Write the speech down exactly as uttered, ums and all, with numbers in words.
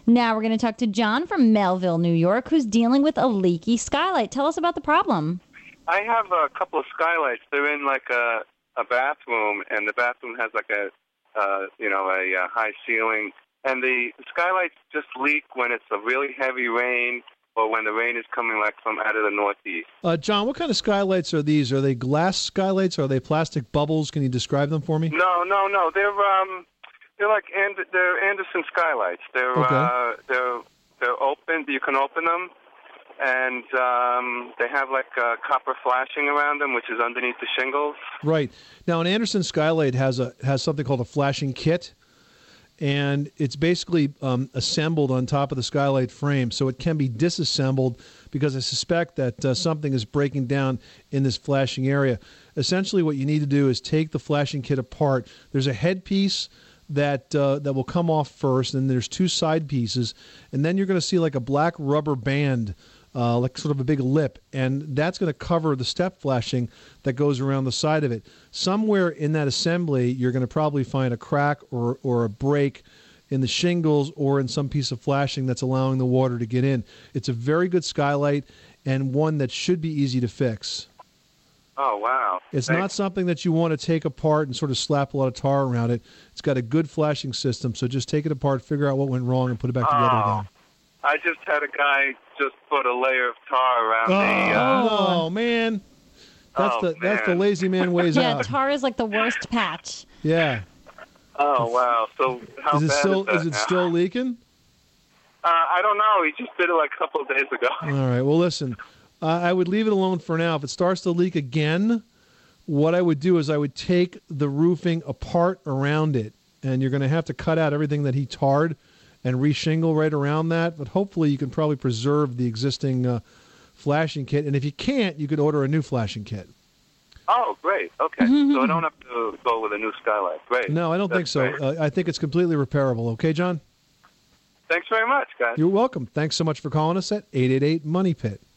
Now we're going to talk to John from Melville, New York, who's dealing with a leaky skylight. Tell us about the problem. I have a couple of skylights. They're in like a, a bathroom, and the bathroom has like a, uh, you know, a, a high ceiling. And the skylights just leak when it's a really heavy rain or when the rain is coming like from out of the northeast. Uh, John, what kind of skylights are these? Are they glass skylights? Are they plastic bubbles? Can you describe them for me? No, no, no. They're um, they're like and they're Anderson skylights. They're okay. uh, they're they're open. You can open them, and um, they have like uh, copper flashing around them, which is underneath the shingles. Right. Now, an Anderson skylight has a has something called a flashing kit. And it's basically um, assembled on top of the skylight frame, so it can be disassembled because I suspect that uh, something is breaking down in this flashing area. Essentially, what you need to do is take the flashing kit apart. There's a headpiece that uh, that will come off first, and there's two side pieces, and then you're going to see like a black rubber band, uh, like sort of a big lip, and that's going to cover the step flashing that goes around the side of it. Somewhere in that assembly, you're going to probably find a crack or, or a break in the shingles or in some piece of flashing that's allowing the water to get in. It's a very good skylight and one that should be easy to fix. Oh, wow. It's Thanks. not something that you want to take apart and sort of slap a lot of tar around it. It's got a good flashing system, so just take it apart, figure out what went wrong, and put it back together oh. again. I just had a guy just put a layer of tar around oh, the... Uh, oh, man. That's oh, the man. that's the lazy man ways yeah, out. Yeah, tar is like the worst patch. Yeah. Oh, wow. So how is it bad still is that is it now? still leaking? Uh, I don't know. He just did it like a couple of days ago. All right. Well, listen, uh, I would leave it alone for now. If it starts to leak again, what I would do is I would take the roofing apart around it, and you're going to have to cut out everything that he tarred and reshingle right around that. But hopefully you can probably preserve the existing uh, flashing kit. And if you can't, you could order a new flashing kit. Oh, great. Okay. So I don't have to go with a new skylight. Great. No, I don't That's think so. Uh, I think it's completely repairable. Okay, John? Thanks very much, guys. You're welcome. Thanks so much for calling us at eight eight eight, MONEY PIT.